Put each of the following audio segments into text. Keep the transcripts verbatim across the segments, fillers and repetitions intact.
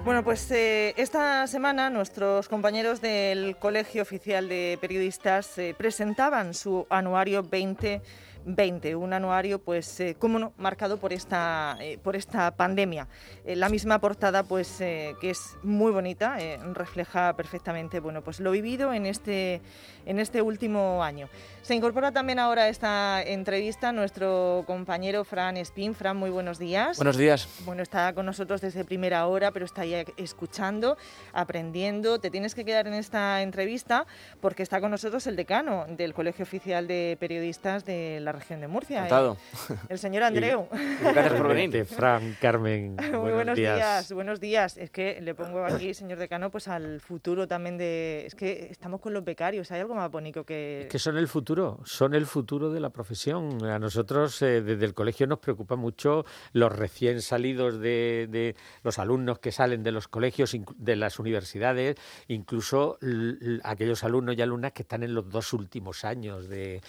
Bueno, pues eh, esta semana nuestros compañeros del Colegio Oficial de Periodistas eh, presentaban su anuario veinte veinte, un anuario, pues, eh, cómo no, marcado por esta, eh, por esta pandemia. Eh, la misma portada, pues, eh, que es muy bonita, eh, refleja perfectamente, bueno, pues lo vivido en este, en este último año. Se incorpora también ahora a esta entrevista nuestro compañero Fran Espín. Fran, muy buenos días. Buenos días. Bueno, está con nosotros desde primera hora, pero está ahí escuchando, aprendiendo. Te tienes que quedar en esta entrevista porque está con nosotros el decano del Colegio Oficial de Periodistas de la región de Murcia. Encantado. El, el señor Andreu. Y, gracias por venir. Fran, Carmen, Muy buenos, buenos días. días. Buenos días. Es que le pongo aquí, señor decano, pues al futuro también de... Es que estamos con los becarios. ¿Hay algo más bonito que...? Es que son el futuro, son el futuro de la profesión. A nosotros eh, desde el colegio nos preocupa mucho los recién salidos de, de los alumnos que salen de los colegios, de las universidades, incluso l- aquellos alumnos y alumnas que están en los dos últimos años de,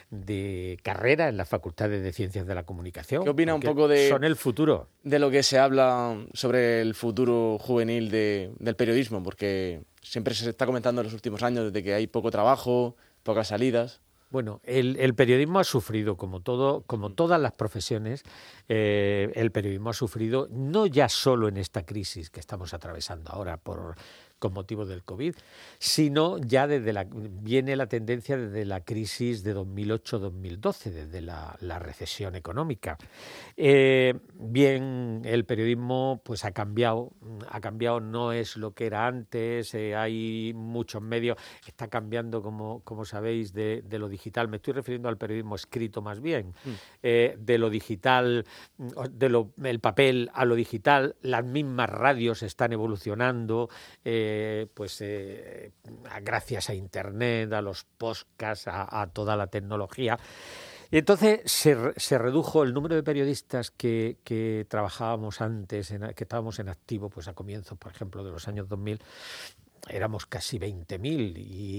de carrera en las facultades de Ciencias de la Comunicación. ¿Qué opina un poco de, son el futuro? De lo que se habla sobre el futuro juvenil de, del periodismo? Porque siempre se está comentando en los últimos años desde que hay poco trabajo, pocas salidas. Bueno, el, el periodismo ha sufrido, como todo, como todas las profesiones, eh, el periodismo ha sufrido no ya solo en esta crisis que estamos atravesando ahora por con motivo del COVID, sino ya desde la viene la tendencia desde la crisis de dos mil ocho dos mil doce, desde la, la recesión económica. Eh, bien, el periodismo pues ha cambiado, ha cambiado, no es lo que era antes, eh, hay muchos medios, está cambiando, como, como sabéis, de, de lo digital. Me estoy refiriendo al periodismo escrito más bien, mm. eh, de lo digital, de lo, el papel a lo digital. Las mismas radios están evolucionando, eh, pues eh, gracias a Internet, a los podcasts, a, a toda la tecnología. Y entonces se, se redujo el número de periodistas que, que trabajábamos antes, en, que estábamos en activo, pues a comienzos, por ejemplo, de los años dos mil. Éramos casi veinte mil y,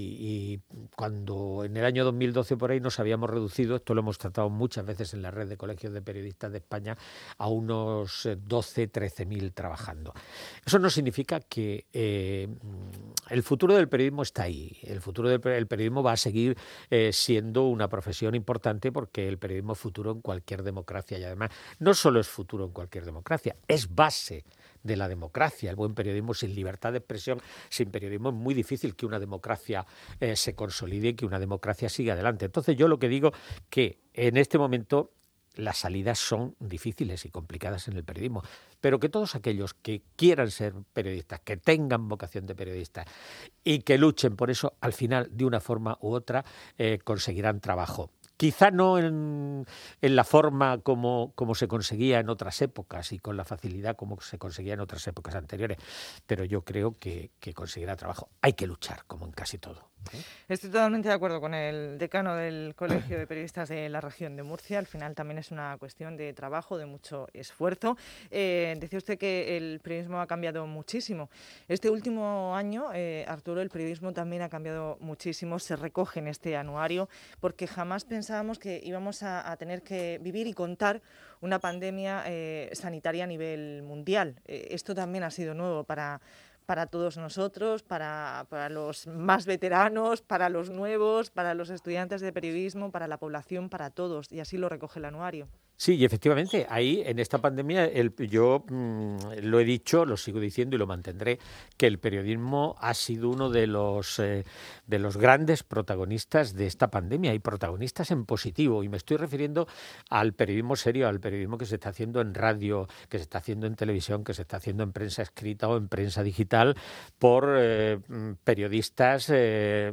y cuando en el año dos mil doce por ahí nos habíamos reducido, esto lo hemos tratado muchas veces en la red de colegios de periodistas de España, a unos doce, trece mil trabajando. Eso no significa que eh, el futuro del periodismo está ahí. El futuro del el periodismo va a seguir eh, siendo una profesión importante porque el periodismo es futuro en cualquier democracia y además no solo es futuro en cualquier democracia, es base de la democracia. El buen periodismo sin libertad de expresión, sin periodismo es muy difícil que una democracia eh, se consolide y que una democracia siga adelante. Entonces yo lo que digo que en este momento las salidas son difíciles y complicadas en el periodismo, pero que todos aquellos que quieran ser periodistas, que tengan vocación de periodistas y que luchen por eso, al final, de una forma u otra, eh, conseguirán trabajo. Quizá no en, en la forma como, como se conseguía en otras épocas y con la facilidad como se conseguía en otras épocas anteriores, pero yo creo que, que conseguirá trabajo. Hay que luchar, como en casi todo. Estoy totalmente de acuerdo con el decano del Colegio de Periodistas de la región de Murcia. Al final también es una cuestión de trabajo, de mucho esfuerzo. Eh, decía usted que el periodismo ha cambiado muchísimo. Este último año, eh, Arturo, el periodismo también ha cambiado muchísimo. Se recoge en este anuario porque jamás pensábamos que íbamos a, a tener que vivir y contar una pandemia eh, sanitaria a nivel mundial. Eh, esto también ha sido nuevo para... para todos nosotros, para, para los más veteranos, para los nuevos, para los estudiantes de periodismo, para la población, para todos, y así lo recoge el anuario. Sí, y efectivamente, ahí en esta pandemia el, yo mmm, lo he dicho, lo sigo diciendo y lo mantendré, que el periodismo ha sido uno de los, eh, de los grandes protagonistas de esta pandemia y protagonistas en positivo. Y me estoy refiriendo al periodismo serio, al periodismo que se está haciendo en radio, que se está haciendo en televisión, que se está haciendo en prensa escrita o en prensa digital por eh, periodistas eh,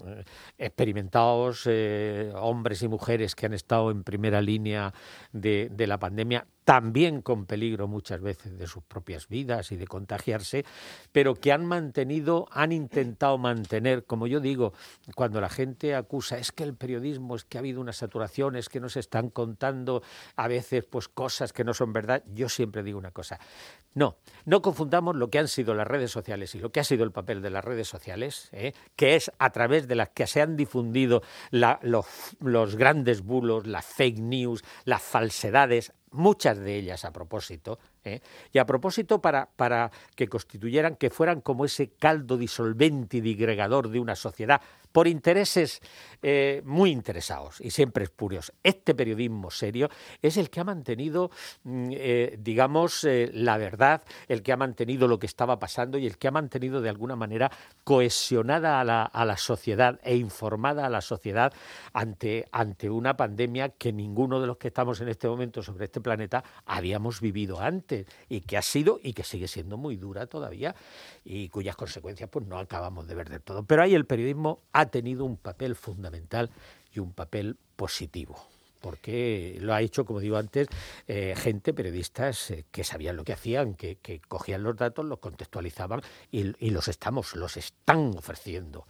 experimentados, eh, hombres y mujeres que han estado en primera línea De, de la pandemia, también con peligro muchas veces de sus propias vidas y de contagiarse, pero que han mantenido, han intentado mantener, como yo digo, cuando la gente acusa, es que el periodismo, es que ha habido una saturación, es que nos están contando a veces pues cosas que no son verdad, yo siempre digo una cosa, no, no confundamos lo que han sido las redes sociales y lo que ha sido el papel de las redes sociales, ¿eh? que es a través de las que se han difundido la, los, los grandes bulos, las fake news, las falsedades, muchas de ellas a propósito, ¿eh? y a propósito para, para que constituyeran, que fueran como ese caldo disolvente y digregador de una sociedad, por intereses eh, muy interesados y siempre espurios. Este periodismo serio es el que ha mantenido, eh, digamos, eh, la verdad, el que ha mantenido lo que estaba pasando y el que ha mantenido de alguna manera cohesionada a la, a la sociedad e informada a la sociedad ante, ante una pandemia que ninguno de los que estamos en este momento sobre este planeta habíamos vivido antes y que ha sido y que sigue siendo muy dura todavía y cuyas consecuencias pues no acabamos de ver del todo. Pero ahí el periodismo ha tenido un papel fundamental y un papel positivo, porque lo ha hecho, como digo antes, eh, gente, periodistas eh, que sabían lo que hacían, que, que cogían los datos, los contextualizaban y, y los estamos, los están ofreciendo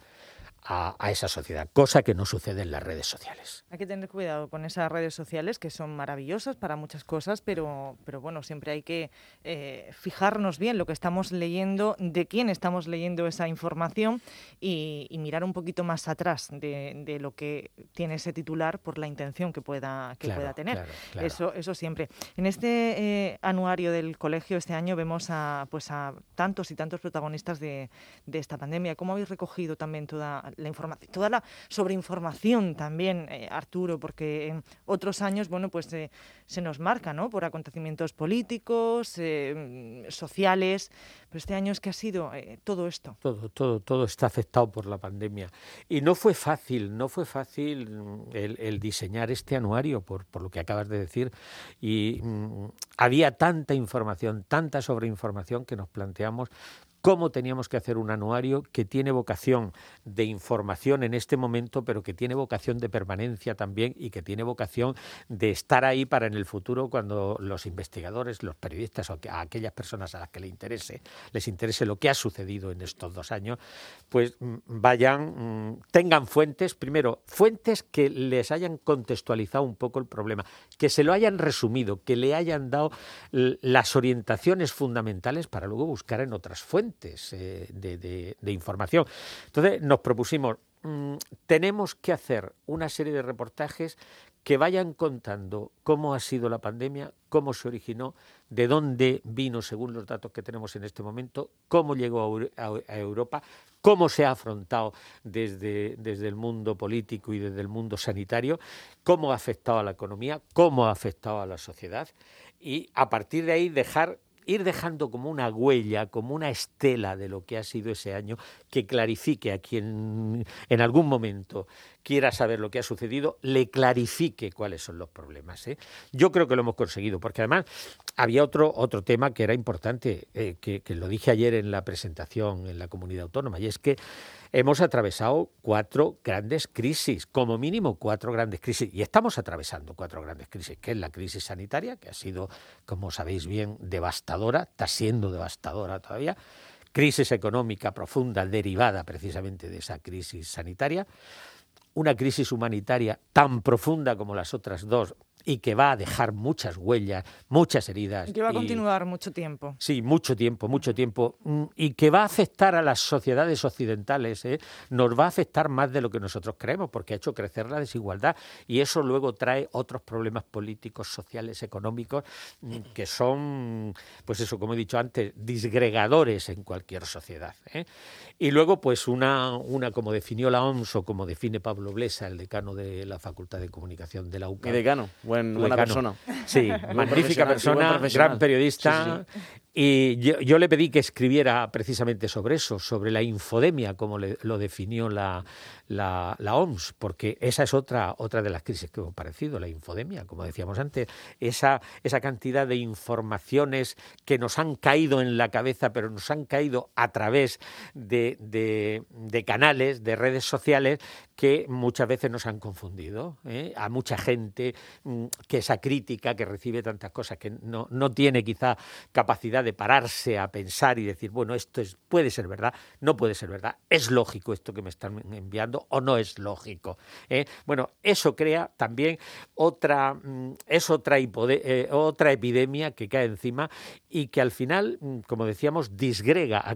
a, a esa sociedad, cosa que no sucede en las redes sociales. Hay que tener cuidado con esas redes sociales que son maravillosas para muchas cosas, pero, pero bueno, siempre hay que eh, fijarnos bien lo que estamos leyendo, de quién estamos leyendo esa información y, y mirar un poquito más atrás de, de lo que tiene ese titular por la intención que pueda, que Claro, pueda tener. claro, claro. Eso, eso siempre. En este eh, anuario del colegio este año vemos a, pues a tantos y tantos protagonistas de, de esta pandemia. ¿Cómo habéis recogido también toda la información, toda la sobreinformación también, eh, Arturo? Porque en otros años, bueno, pues eh, se nos marca, ¿no?, por acontecimientos políticos, eh, sociales, pero este año es que ha sido eh, todo esto. Todo, todo, todo está afectado por la pandemia. Y no fue fácil, no fue fácil el, el diseñar este anuario, por, por lo que acabas de decir. Y mmm, había tanta información, tanta sobreinformación que nos planteamos cómo teníamos que hacer un anuario que tiene vocación de información en este momento, pero que tiene vocación de permanencia también y que tiene vocación de estar ahí para en el futuro cuando los investigadores, los periodistas o a aquellas personas a las que les interese, les interese lo que ha sucedido en estos dos años, pues vayan, tengan fuentes, primero, fuentes que les hayan contextualizado un poco el problema, que se lo hayan resumido, que le hayan dado las orientaciones fundamentales para luego buscar en otras fuentes De, de, de información. Entonces nos propusimos, mmm, tenemos que hacer una serie de reportajes que vayan contando cómo ha sido la pandemia, cómo se originó, de dónde vino según los datos que tenemos en este momento, cómo llegó a, a, a Europa, cómo se ha afrontado desde, desde el mundo político y desde el mundo sanitario, cómo ha afectado a la economía, cómo ha afectado a la sociedad y a partir de ahí dejar ir dejando como una huella, como una estela de lo que ha sido ese año, que clarifique a quien en algún momento quiera saber lo que ha sucedido, le clarifique cuáles son los problemas, ¿eh? Yo creo que lo hemos conseguido, porque además había otro, otro tema que era importante, eh, que, que lo dije ayer en la presentación en la comunidad autónoma, y es que hemos atravesado cuatro grandes crisis, como mínimo cuatro grandes crisis, y estamos atravesando cuatro grandes crisis, que es la crisis sanitaria, que ha sido, como sabéis bien, devastadora, está siendo devastadora todavía, crisis económica profunda derivada precisamente de esa crisis sanitaria, una crisis humanitaria tan profunda como las otras dos y que va a dejar muchas huellas, muchas heridas. Y que va a y, continuar mucho tiempo. Sí, mucho tiempo, mucho tiempo. Y que va a afectar a las sociedades occidentales, ¿eh? Nos va a afectar más de lo que nosotros creemos, porque ha hecho crecer la desigualdad. Y eso luego trae otros problemas políticos, sociales, económicos, que son, pues eso, como he dicho antes, disgregadores en cualquier sociedad, ¿eh? Y luego, pues una, una, como definió la O M S o como define Pablo Blesa, el decano de la Facultad de Comunicación de la U C A M. Mi decano. Buen, buena persona. Sí, magnífica persona, gran periodista. Sí, sí. Y yo, yo le pedí que escribiera precisamente sobre eso, sobre la infodemia, como le, lo definió la, la, la O M S, porque esa es otra, otra de las crisis que hemos padecido, la infodemia, como decíamos antes, esa, esa cantidad de informaciones que nos han caído en la cabeza, pero nos han caído a través de, de, de canales, de redes sociales, que muchas veces nos han confundido, ¿eh? A mucha gente mmm, que esa crítica, que recibe tantas cosas, que no, no tiene quizá capacidad capacidad de pararse a pensar y decir, bueno, esto es, puede ser verdad, no puede ser verdad, es lógico esto que me están enviando o no es lógico. ¿eh? Bueno, eso crea también otra, es otra, hipode, eh, otra epidemia que cae encima y que al final, como decíamos, disgrega,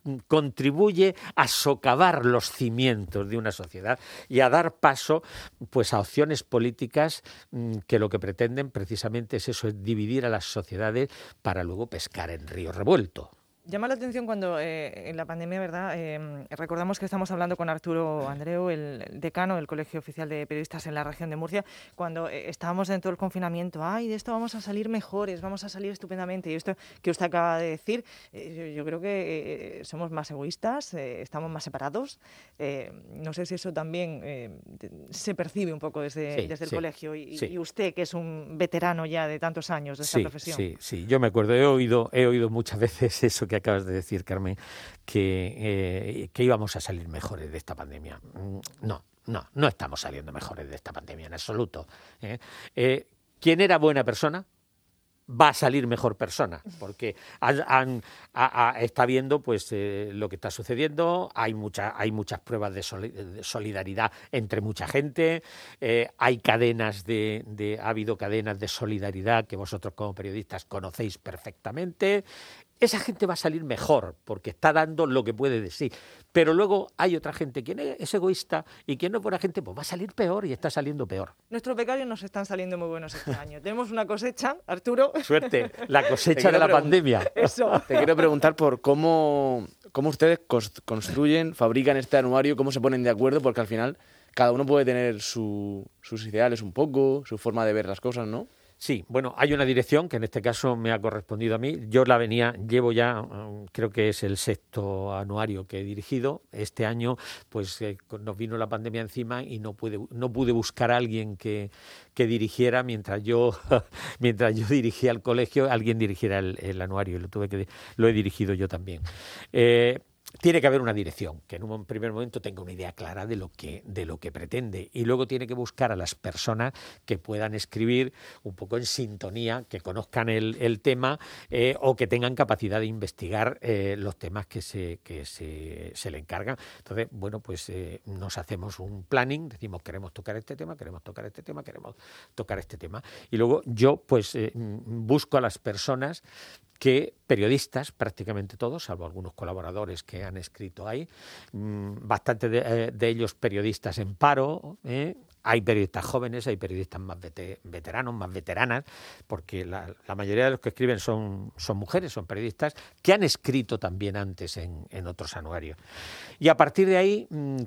contribuye a socavar los cimientos de una sociedad y a dar paso pues a opciones políticas que lo que pretenden precisamente es eso, es dividir a las sociedades para luego pescar en río revuelto. Llama la atención cuando eh, en la pandemia, ¿verdad? Eh, recordamos que estamos hablando con Arturo Andreu, el decano del Colegio Oficial de Periodistas en la región de Murcia, cuando eh, estábamos dentro del confinamiento. ¡Ay, de esto vamos a salir mejores, vamos a salir estupendamente! Y esto que usted acaba de decir, eh, yo, yo creo que eh, somos más egoístas, eh, estamos más separados. Eh, no sé si eso también eh, se percibe un poco desde, sí, desde el sí, colegio. Y, sí. y usted, que es un veterano ya de tantos años de esta sí, profesión. Sí, sí, yo me acuerdo, he oído, he oído muchas veces eso que acabas de decir, Carmen, que, eh, que íbamos a salir mejores de esta pandemia. No, no, no estamos saliendo mejores de esta pandemia en absoluto. ¿eh? Eh, ¿Quién era buena persona? Va a salir mejor persona, porque han, han, a, a, está viendo pues eh, lo que está sucediendo, hay, mucha, hay muchas pruebas de, soli de solidaridad entre mucha gente, eh, hay cadenas de, de, ha habido cadenas de solidaridad que vosotros como periodistas conocéis perfectamente. Esa gente va a salir mejor porque está dando lo que puede de sí. Pero luego hay otra gente, quien es egoísta y quien no es buena gente, pues va a salir peor y está saliendo peor. Nuestros becarios nos están saliendo muy buenos este año. Tenemos una cosecha, Arturo. Suerte, la cosecha de la pandemia. Eso. Te quiero preguntar por cómo, cómo ustedes construyen, fabrican este anuario, cómo se ponen de acuerdo, porque al final cada uno puede tener su, sus ideales un poco, su forma de ver las cosas, ¿no? Sí, bueno, hay una dirección que en este caso me ha correspondido a mí. Yo la venía, llevo ya, creo que es el sexto anuario que he dirigido. Este año, pues eh, nos vino la pandemia encima y no pude, no pude buscar a alguien que, que dirigiera mientras yo, mientras yo dirigía el colegio, alguien dirigiera el, el anuario y lo tuve que, lo he dirigido yo también. Eh, Tiene que haber una dirección, que en un primer momento tenga una idea clara de lo que, de lo que pretende y luego tiene que buscar a las personas que puedan escribir un poco en sintonía, que conozcan el, el tema eh, o que tengan capacidad de investigar eh, los temas que, se, que se, se le encargan. Entonces, bueno, pues eh, nos hacemos un planning, decimos queremos tocar este tema, queremos tocar este tema, queremos tocar este tema. Y luego yo pues eh, busco a las personas que periodistas, prácticamente todos, salvo algunos colaboradores que han escrito ahí, bastante de, eh, de ellos periodistas en paro, ¿eh? Hay periodistas jóvenes, hay periodistas más vete, veteranos, más veteranas, porque la, la mayoría de los que escriben son, son mujeres, son periodistas que han escrito también antes en, en otros anuarios. Y a partir de ahí mmm,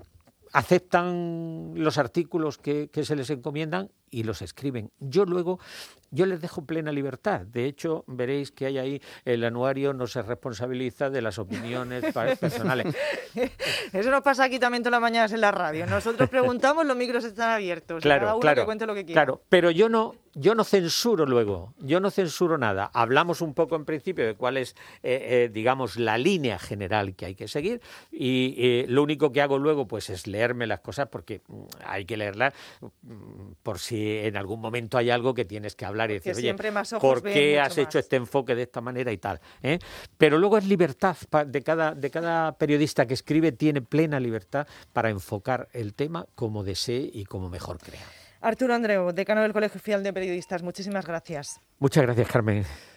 aceptan los artículos que, que se les encomiendan y los escriben. Yo luego, yo les dejo plena libertad. De hecho, veréis que hay ahí, el anuario no se responsabiliza de las opiniones personales. Eso nos pasa aquí también todas las mañanas en la radio. Nosotros preguntamos, los micros están abiertos. Claro, cada uno claro, que cuente lo que quiera. Claro, pero yo no, yo no censuro luego, yo no censuro nada. Hablamos un poco en principio de cuál es, eh, eh, digamos, la línea general que hay que seguir y eh, lo único que hago luego pues es leerme las cosas porque hay que leerlas por si en algún momento hay algo que tienes que hablar y decir, oye, ¿por qué has hecho este enfoque de esta manera y tal? ¿eh? Pero luego es libertad de cada, de cada periodista que escribe, tiene plena libertad para enfocar el tema como desee y como mejor crea. Arturo Andreu, decano del Colegio Oficial de Periodistas, muchísimas gracias. Muchas gracias, Carmen.